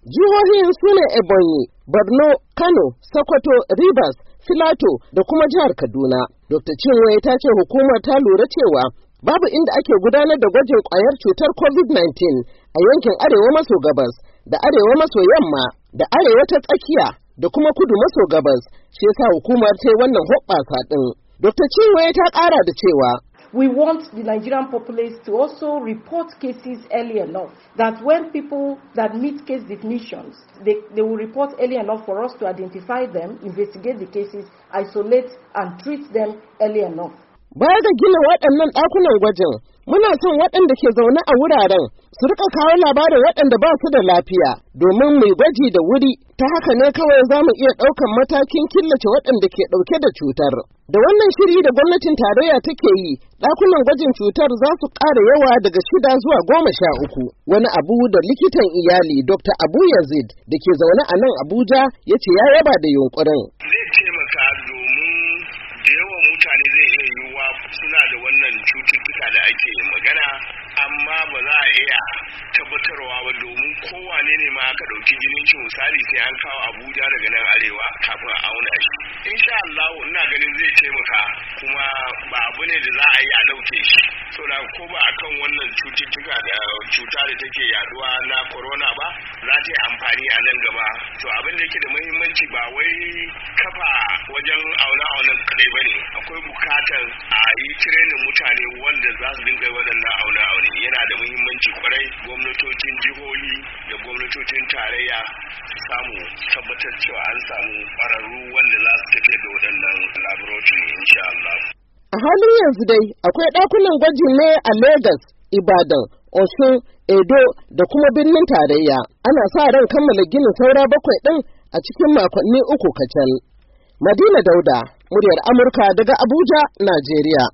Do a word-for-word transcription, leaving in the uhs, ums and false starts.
Jihohin su ne Ebonyi, Borno, Kano, Sokoto, Rivers, Filato da kuma jihar Kaduna. Dokta Chinwe ta ce hukumar ta lura cewa babu inda ake gudanar da gwajin kwayar cutar COVID nineteen a yankin arewa maso gabas da arewa maso yamma da arewa ta tsakiya da kuma kudu maso gabas. Shi yasa hukumar ta yi wannan hoɓɓasa ɗin. Dokta Chinwe ta ƙara da cewa we want the Nigerian populace to also report cases early enough, that when people that meet case definitions, they, they will report early enough for us to identify them, investigate the cases, isolate and treat them early enough. Baya ga gina waɗannan ɗakunan gwajin, muna son waɗanda ke zaune a wuraren su rika kawo labarin waɗanda ba su da lafiya domin mai gwaji da wuri, ta haka ne kawai za mu iya ɗaukan matakin killace waɗanda ke ɗauke da cutar. Da wannan shiri da gwamnatin tarayya take yi, ɗakunan gwajin cutar za su ƙara yawa daga shida zuwa goma sha uku. Wani abu da likitan iyali Dokta Abu Yazid da ke zaune a nan Abuja ya ce ya yaba da yunƙurin. Zai taimaka domin da yawan mutane zai iya yiwuwa suna da wannan cututtuka da ake magana, amma ba za a iya tabbatarwa ba domin kowane ne ma aka ɗauki jinin shi misali sai an kawo Abuja daga nan arewa kafin a auna shi. Insha Allah ina ganin zai taimaka kuma ba abu ne da za a yi a ɗauke shi. Saboda ko ba akan wannan cututtuka da cuta da take yaduwa na corona ba za ta yi amfani a nan gaba. To abin da yake da muhimmanci ba wai kafa wajen auna-aunan kadai ba ne. Akwai bukatar a yi tirenin mutane wanda za su dinga waɗannan auna-aune. Yana da muhimmanci kwarai gwamnatocin jihohi da gwamnatocin tarayya su samu tabbatar cewa an samu ƙwararru wanda za su tafiyar da waɗannan laboratory insha Allah. A halin yanzu dai akwai ɗakunan gwaji ne a Lagos, Ibadan, Osun, Edo da kuma birnin tarayya. Ana sa ran kammala ginin saura bakwai ɗin a cikin makonni uku kacal. Madina Dauda, muryar Amurka daga Abuja, Najeriya.